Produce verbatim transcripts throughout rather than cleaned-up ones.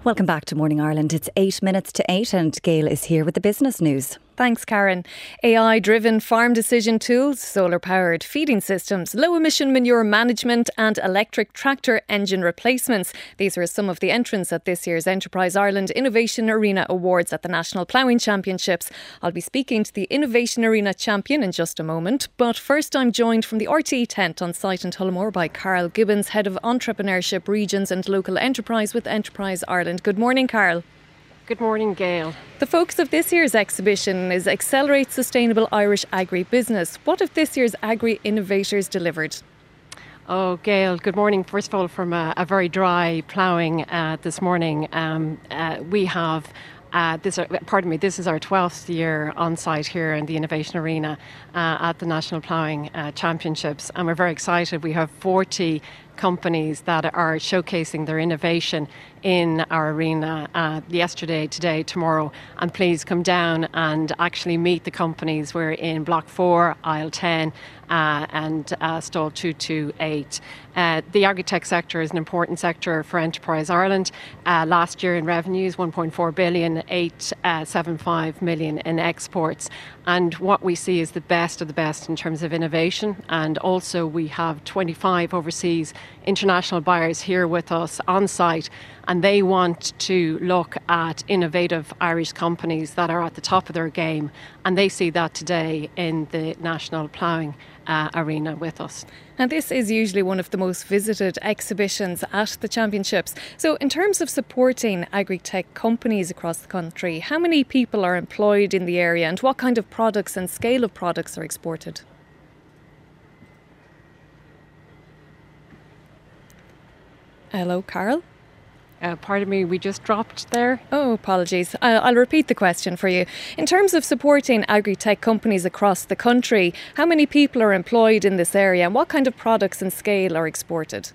Welcome back to Morning Ireland. It's eight minutes to eight and Gail is here with the business news. Thanks, Karen. A I-driven farm decision tools, solar-powered feeding systems, low-emission manure management and electric tractor engine replacements. These are some of the entrants at this year's Enterprise Ireland Innovation Arena Awards at the National Ploughing Championships. I'll be speaking to the Innovation Arena champion in just a moment. But first, I'm joined from the R T E tent on site in Tullamore by Carl Gibbons, Head of Entrepreneurship, Regions and Local Enterprise with Enterprise Ireland. Good morning, Carl. Good morning, Gail. The focus of this year's exhibition is Accelerate Sustainable Irish Agri-Business. What have this year's agri-innovators delivered? Oh, Gail, good morning. First of all, from a, a very dry ploughing uh, this morning, um, uh, we have Uh, this, pardon me, this is our twelfth year on site here in the Innovation Arena uh, at the National Ploughing uh, Championships, and we're very excited. We have forty companies that are showcasing their innovation in our arena uh, yesterday, today, tomorrow, and please come down and actually meet the companies. We're in Block four, Aisle ten uh, and uh, Stall two two eight. Uh, the agri-tech sector is an important sector for Enterprise Ireland. Uh, last year in revenues, one point four billion, eight hundred seventy-five million in exports. And what we see is the best of the best in terms of innovation. And also we have twenty-five overseas international buyers here with us on site, and they want to look at innovative Irish companies that are at the top of their game, and they see that today in the National Ploughing uh, Arena with us. And this is usually one of the most visited exhibitions at the championships. So in terms of supporting agri-tech companies across the country, how many people are employed in the area and what kind of products and scale of products are exported? Hello, Carl? Uh, pardon me, we just dropped there. Oh, apologies. I'll, I'll repeat the question for you. In terms of supporting agri-tech companies across the country, how many people are employed in this area and what kind of products and scale are exported?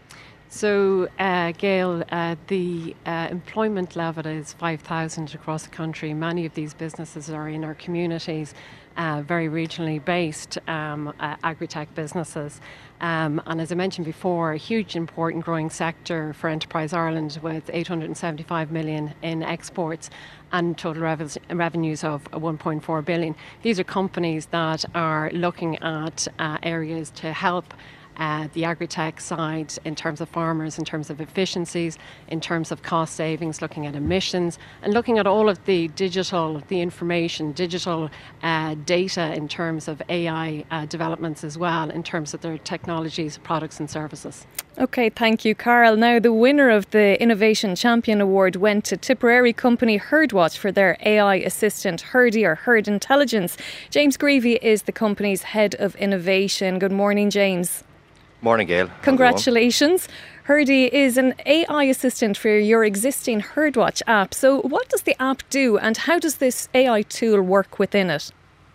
So, uh, Gail, uh, the uh, employment level is five thousand across the country. Many of these businesses are in our communities, uh, very regionally based um, uh, agri-tech businesses. Um, and as I mentioned before, a huge, important growing sector for Enterprise Ireland with eight hundred seventy-five million in exports and total rev- revenues of one point four billion. These are companies that are looking at uh, areas to help Uh, the agri-tech side in terms of farmers, in terms of efficiencies, in terms of cost savings, looking at emissions and looking at all of the digital, the information, digital uh, data in terms of A I uh, developments as well, in terms of their technologies, products and services. OK, thank you, Carl. Now, the winner of the Innovation Champion Award went to Tipperary company Herdwatch for their A I assistant, Herdy or Herd Intelligence. James Greavy is the company's head of innovation. Good morning, James. Morning, Gail. Congratulations. Herdy is an A I assistant for your existing Herdwatch app. So what does the app do and how does this A I tool work within it?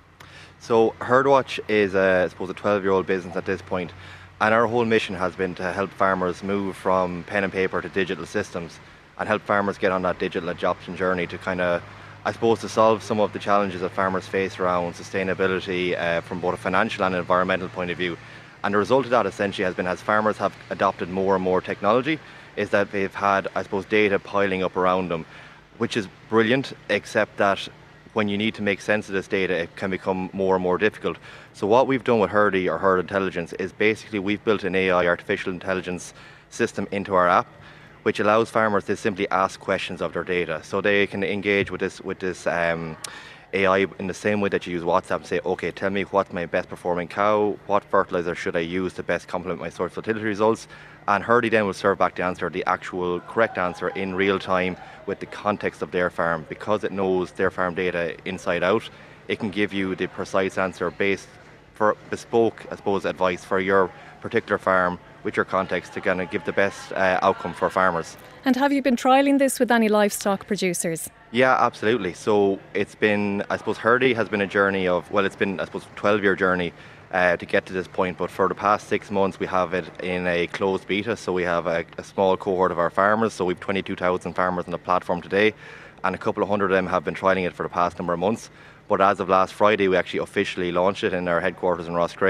So Herdwatch is, uh, I suppose, a twelve-year-old business at this point, and our whole mission has been to help farmers move from pen and paper to digital systems and help farmers get on that digital adoption journey to kind of, I suppose, to solve some of the challenges that farmers face around sustainability uh, from both a financial and environmental point of view. And the result of that essentially has been, as farmers have adopted more and more technology, is that they've had, I suppose, data piling up around them, which is brilliant, except that when you need to make sense of this data, it can become more and more difficult. So what we've done with Herdy or Herd Intelligence is basically we've built an A I, artificial intelligence system into our app, which allows farmers to simply ask questions of their data. So they can engage with this, with this um, A I in the same way that you use WhatsApp and say, okay, tell me what's my best performing cow, what fertilizer should I use to best complement my soil fertility results, and Herdy then will serve back the answer, the actual correct answer in real time with the context of their farm. Because it knows their farm data inside out, it can give you the precise answer based for bespoke, I suppose, advice for your particular farm with your context to kind of give the best uh, outcome for farmers. And have you been trialling this with any livestock producers? Yeah, absolutely. So it's been, I suppose, Herdy has been a journey of, well, it's been, I suppose, a twelve-year journey uh, to get to this point. But for the past six months, we have it in a closed beta. So we have a, a small cohort of our farmers. So we have twenty-two thousand farmers on the platform today. And a couple of hundred of them have been trialling it for the past number of months. But as of last Friday, we actually officially launched it in our headquarters in Rosscray.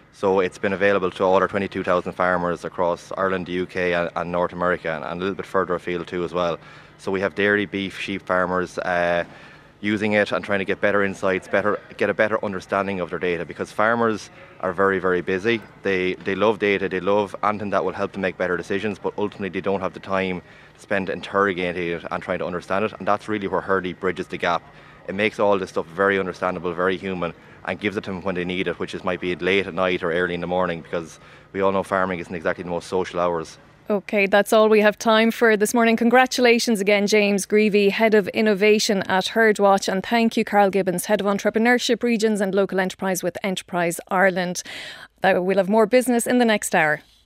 So it's been available to all our twenty-two thousand farmers across Ireland, the U K and, and North America, and, and a little bit further afield too as well. So we have dairy, beef, sheep farmers uh, using it and trying to get better insights, better get a better understanding of their data, because farmers are very, very busy. They they love data, they love anything that will help them make better decisions, but ultimately they don't have the time to spend interrogating it and trying to understand it. And that's really where Hurdy bridges the gap. It makes all this stuff very understandable, very human, and gives it to them when they need it, which is might be late at night or early in the morning, because we all know farming isn't exactly the most social hours. OK, that's all we have time for this morning. Congratulations again, James Greavy, Head of Innovation at HerdWatch, and thank you, Carl Gibbons, Head of Entrepreneurship Regions and Local Enterprise with Enterprise Ireland. We'll have more business in the next hour.